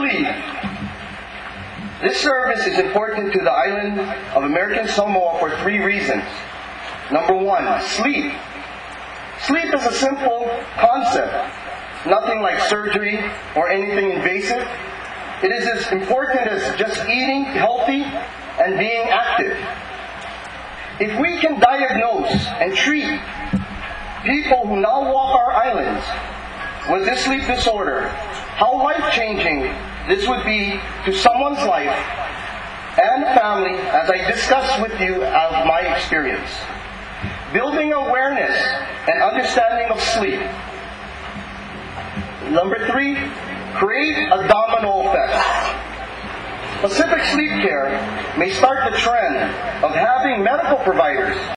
believe this service is important to the island of American Samoa for 3 reasons. Number 1, sleep. Sleep is a simple concept, nothing like surgery or anything invasive. It is as important as just eating healthy and being active. If we can diagnose and treat people who now walk our islands with this sleep disorder, how life-changing this would be to someone's life and family, as I discussed with you of my experience. Building awareness and understanding of sleep. Number 3, create a domino effect. Pacific Sleep Care may start the trend of having medical providers